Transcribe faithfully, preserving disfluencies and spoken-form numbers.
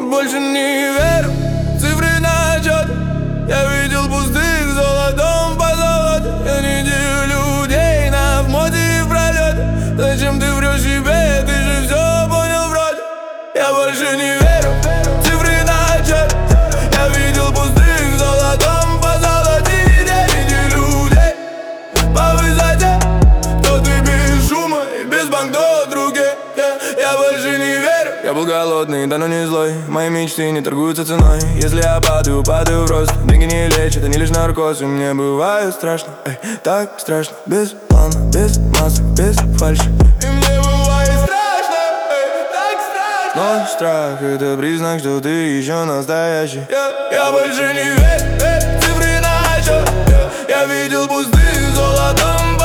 больше не верю в цифры на отчет. Я видел пустых золотом по золоте. Я не делю людей на вмоте и в пролете. Зачем ты врешь себе, ты же все понял вроде. Я больше не верю в цифры на отчет. Я видел пустых золотом по золоте. Я не делю людей по высоте. То ты без шума и без банкнот в руке. Я больше не верю. Я был голодный, да но не злой. Мои мечты не торгуются ценой. Если я падаю, падаю в рост. Деньги не лечат, они лишь наркоз. И мне бывает страшно, эй, так страшно. Без плана, без масок, без фальши. И мне бывает страшно, эй, так страшно. Но страх — это признак, что ты еще настоящий. Я, я больше не верю в цифры на отчет. Я видел пустых золотом